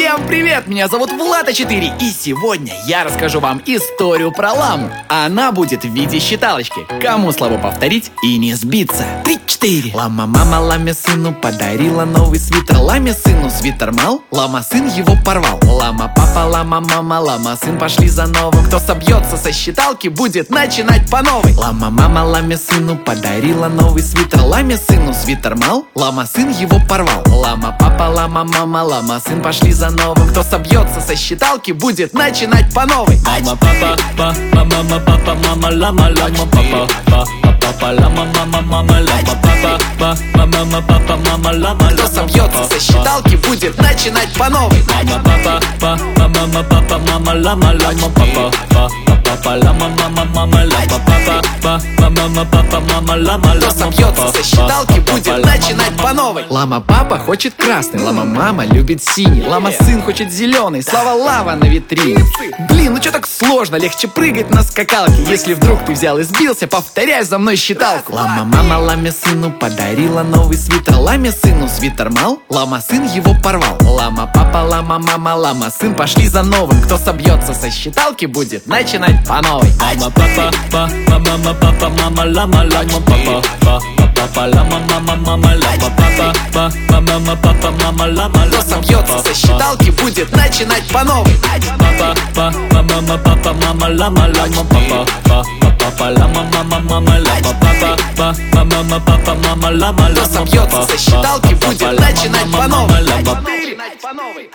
Всем привет! Меня зовут Влад А4, и сегодня я расскажу вам историю про ламу. Она будет в виде считалочки. Кому слабо повторить и не сбиться? 3-4. Лама-мама ламе сыну подарила новый свитер. Ламе сыну свитер мал, лама-сын его порвал. Лама-папа, лама-мама, лама-сын пошли за новым. Кто собьется со считалки, будет начинать по новой. Лама-мама ламе сыну подарила новый свитер. Ламе сыну свитер мал, лама-сын его порвал. Лама-папа, лама-мама, лама-сын пошли за новым. Кто собьется со считалки, будет начинать по новой. Мама-папа, мама-папа, мама-лама, лама-папа, папа, лама-мама, мама-лама-папа, мама-папа, мама-лама. Кто собьется со считалки, будет начинать по новой. Мама-папа, мама-папа, мама-лама, лама-папа, папа, лама-мама, мама-лама-папа, мама-папа, мама-лама. Кто собьется со считалки, будет начинать по новой. Лама-папа хочет красный, лама-мама любит синий, лама-сын хочет зеленый, слава лава на витрине. Блин, ну чё так сложно, легче прыгать на скакалке. Если вдруг ты взял и сбился, повторяй за мной считалку. Лама-мама ламе сыну подарила новый свитер. Ламе сыну свитер мал, лама-сын его порвал. Лама-папа, лама-мама, лама-сын пошли за новым. Кто собьется со считалки, будет начинать по новой. Мама-папа, мама-папа, мама-лама, лама-папа, папа, лама-мама, мама-лама-папа, мама-папа, мама-лама. Кто собьется со считалки, будет начинать по новой. Папа, мама-папа, мама-лама, лама-папа, папа, лама-мама, мама-лама-папа, мама-папа, мама-лама. Кто собьется со считалки, будет начинать по новой.